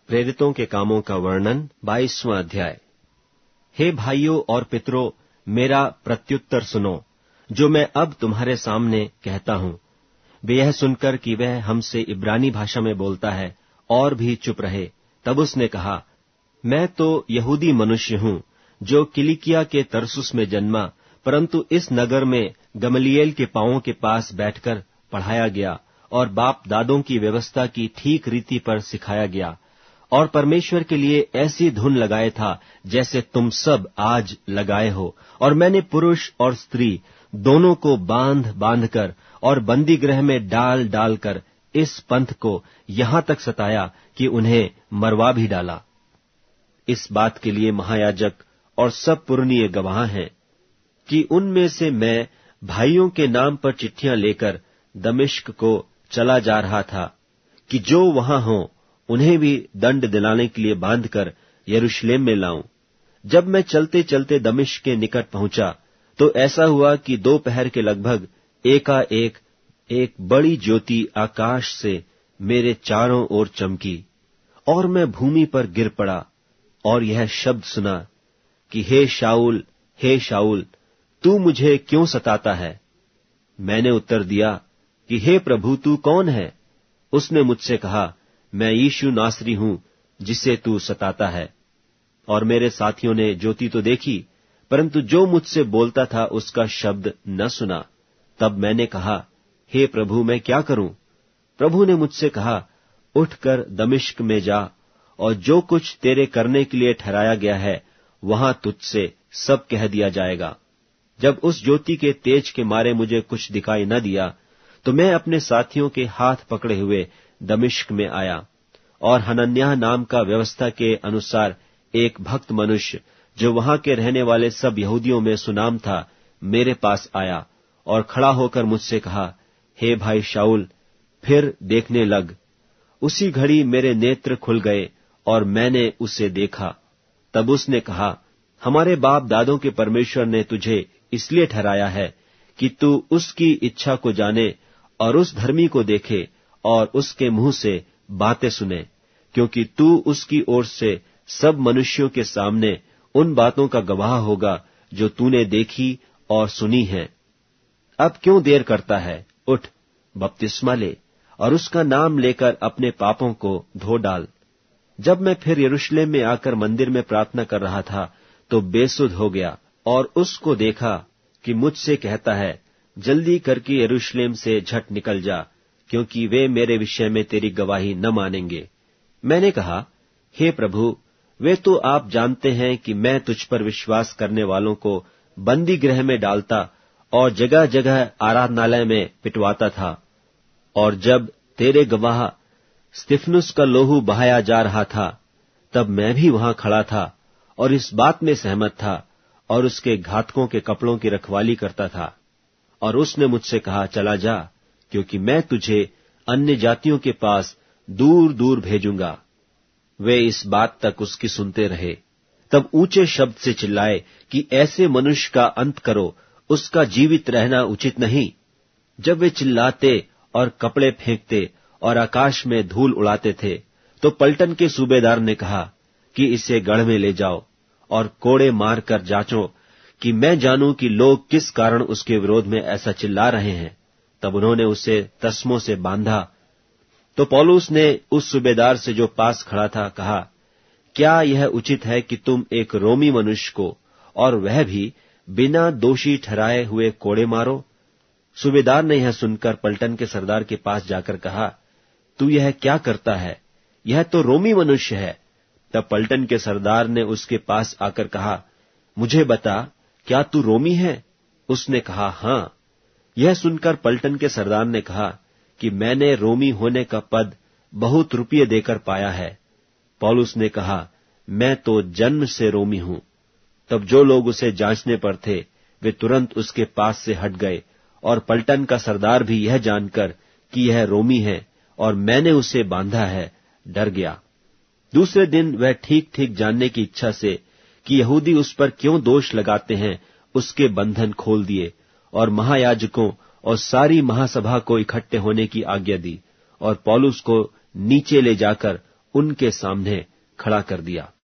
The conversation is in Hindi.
प्रेरितों के कामों का वर्णन 22वां अध्याय। हे भाइयों और पितरों, मेरा प्रत्युत्तर सुनो, जो मैं अब तुम्हारे सामने कहता हूं। वे यह सुनकर कि वह हमसे इब्रानी भाषा में बोलता है और भी चुप रहे। तब उसने कहा, मैं तो यहूदी मनुष्य हूं, जो किलिकिया के तरसुस में जन्मा, परंतु इस नगर में गमलीएल के पांवों के पास बैठकर पढ़ाया गया और बाप दादों की व्यवस्था की ठीक रीति पर सिखाया गया, और परमेश्वर के लिए ऐसी धुन लगाए था जैसे तुम सब आज लगाए हो। और मैंने पुरुष और स्त्री दोनों को बांध बांधकर और बंदी गृह में डाल डालकर इस पंथ को यहां तक सताया कि उन्हें मरवा भी डाला। इस बात के लिए महायाजक और सब पुरनीय गवाह हैं कि उनमें से मैं भाइयों के नाम पर चिट्ठियां लेकर दमिश्क को चला जा रहा था कि जो वहां हों उन्हें भी दंड दिलाने के लिए बांधकर यरूशलेम में लाऊं। जब मैं चलते चलते दमिश्क के निकट पहुंचा तो ऐसा हुआ कि दोपहर के लगभग एकाएक एक बड़ी ज्योति आकाश से मेरे चारों ओर चमकी, और मैं भूमि पर गिर पड़ा और यह शब्द सुना कि हे शाऊल, तू मुझे क्यों सताता है? मैंने उत्तर दिया कि हे प्रभु, तू कौन है? उसने मुझसे कहा, मैं यीशु नासरी हूं, जिसे तू सताता है। और मेरे साथियों ने ज्योति तो देखी, परंतु जो मुझसे बोलता था उसका शब्द न सुना। तब मैंने कहा, हे प्रभु, मैं क्या करूं? प्रभु ने मुझसे कहा, उठकर दमिश्क में जा, और जो कुछ तेरे करने के लिए ठहराया गया है वहां तुझसे सब कह दिया जाएगा। जब उस ज्योति के तेज के मारे मुझे कुछ दिखाई न दिया, तो मैं अपने साथियों के हाथ पकड़े हुए दमिश्क में आया, और हनन्याह नाम का व्यवस्था के अनुसार एक भक्त मनुष्य, जो वहां के रहने वाले सब यहूदियों में सुनाम था, मेरे पास आया और खड़ा होकर मुझसे कहा, हे भाई शाऊल, फिर देखने लग। उसी घड़ी मेरे नेत्र खुल गए और मैंने उसे देखा। तब उसने कहा, हमारे बाप दादों के परमेश्वर ने तुझे इसलिए ठहराया है कि तू उसकी इच्छा को जाने और उस धर्मी को देखे और उसके मुंह से बातें सुने, क्योंकि तू उसकी ओर से सब मनुष्यों के सामने उन बातों का गवाह होगा जो तूने देखी और सुनी है। अब क्यों देर करता है? उठ, बपतिस्मा ले और उसका नाम लेकर अपने पापों को धो डाल। जब मैं फिर यरूशलेम में आकर मंदिर में प्रार्थना कर रहा था तो बेसुध हो गया और उसको देखा कि मुझसे कहता है, जल्दी करके यरूशलेम से झट निकल जा, क्योंकि वे मेरे विषय में तेरी गवाही न मानेंगे। मैंने कहा, हे प्रभु, वे तो आप जानते हैं कि मैं तुझ पर विश्वास करने वालों को बंदी गृह में डालता और जगह जगह आराधनालय में पिटवाता था। और जब तेरे गवाह स्तिफनुस का लोहू बहाया जा रहा था, तब मैं भी वहां खड़ा था और इस बात में सहमत था और उसके घातकों के कपड़ों की रखवाली करता था। और उसने मुझसे कहा, चला जा, क्योंकि मैं तुझे अन्य जातियों के पास दूर दूर भेजूंगा। वे इस बात तक उसकी सुनते रहे। तब ऊंचे शब्द से चिल्लाए कि ऐसे मनुष्य का अंत करो, उसका जीवित रहना उचित नहीं। जब वे चिल्लाते और कपड़े फेंकते और आकाश में धूल उड़ाते थे, तो पलटन के सूबेदार ने कहा कि इसे गढ़ में ले जाओ और कोड़े मारकर जांचो कि मैं जानूं कि लोग किस कारण उसके विरोध में ऐसा चिल्ला रहे हैं। तब उन्होंने उसे तस्मों से बांधा। तो पौलुस ने उस सूबेदार से जो पास खड़ा था कहा, क्या यह उचित है कि तुम एक रोमी मनुष्य को, और वह भी बिना दोषी ठहराए हुए, कोड़े मारो? सूबेदार ने यह सुनकर पलटन के सरदार के पास जाकर कहा, तू यह क्या करता है? यह तो रोमी मनुष्य है। तब पलटन के सरदार ने उसके पास आकर कहा, मुझे बता, क्या तू रोमी है? उसने कहा, हाँ। यह सुनकर पलटन के सरदार ने कहा कि मैंने रोमी होने का पद बहुत रुपये देकर पाया है। पौलुस ने कहा, मैं तो जन्म से रोमी हूं। तब जो लोग उसे जांचने पर थे, वे तुरंत उसके पास से हट गए, और पलटन का सरदार भी यह जानकर कि यह रोमी है और मैंने उसे बांधा है, डर गया। दूसरे दिन वह ठीक ठीक जानने की इच्छा से कि यहूदी उस पर क्यों दोष लगाते हैं, उसके बंधन खोल दिए और महायाजकों और सारी महासभा को इकट्ठे होने की आज्ञा दी, और पौलुस को नीचे ले जाकर उनके सामने खड़ा कर दिया।